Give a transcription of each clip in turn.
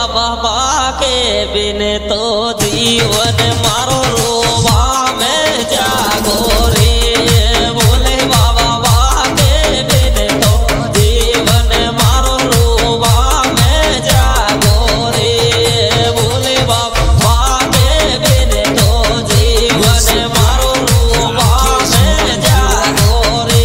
बाबा के बिन तो जीवन मारो रोवा में जागो रे। बोले बाबा के बिन तो जीवन मारो रोवा में जागो रे। बोले बाबा के बिन तो जीवन मारो रोवा में जागो रे।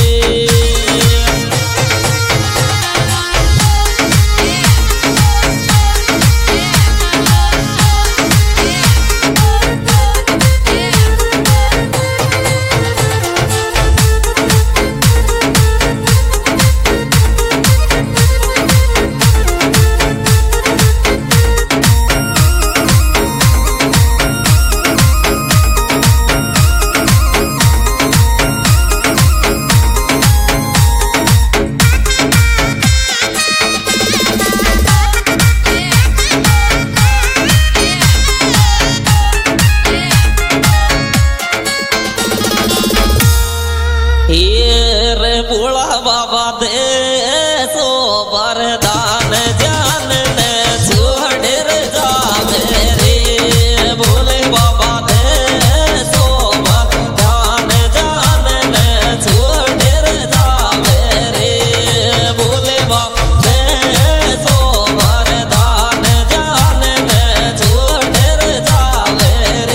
रे बुला बाबा दे सो वरदान जान ने छोड़ रे जावे रे। बोले बाबा दे सो वरदान जान ने छोड़ रे जावे रे। बोले बाबा दे सो वरदान जान ने छोड़ रे जावे रे।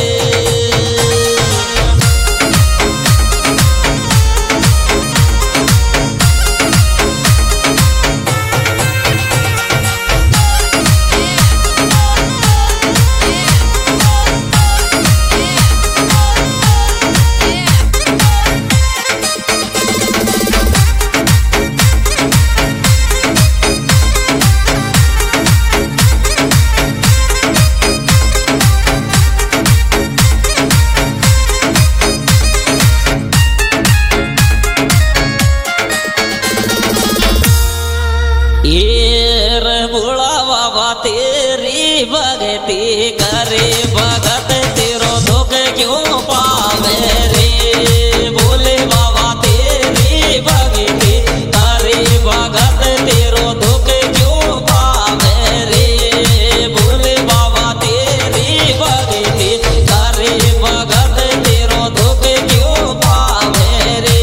बुला बाबा तेरी भगती करे भगत तेरो दुख क्यों पावे रे। बोले बाबा तेरी भगती करे भगत तेरो दुख क्यों पावे रे। बोले बाबा तेरी भगती करे भगत तेरो दुख क्यों पावे रे।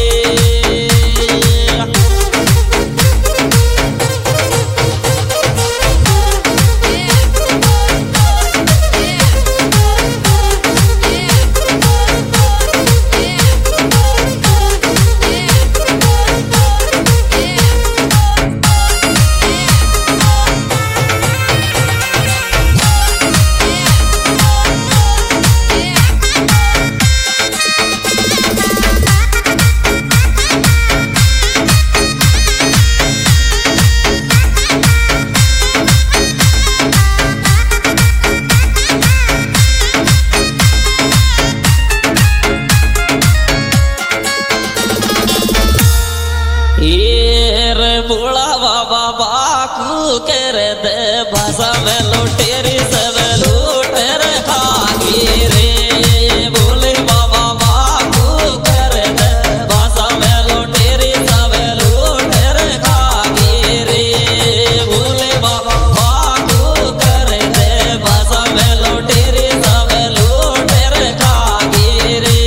बुला बाबा बाकू कर दे भाषा में लुटेरी सब लूटर खागी रे। बोले बाबा बाकू कर दे भाषा में लुटेरी सब लूटर खागी रे। बोले बाबा बाकू कर दे भाषा में लुटेरी सब लूटर खागी रे।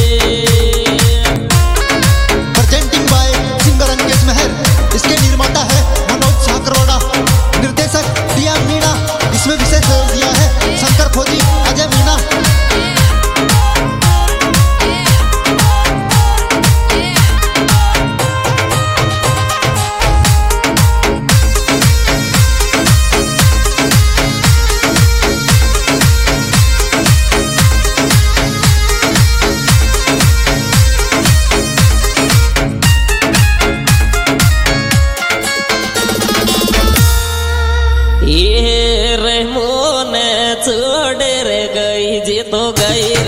प्रेजेंटिंग बाय सिंगर अंकेश मेहर। इसके निर्माता है मनोज साकरोड़ा, निर्देशक दिया मीणा। इसमें विशेष सहयोग दिया है शंकर फौजी, अजय मीणा। ये रे मोने छोड़ रे गई जी तो गई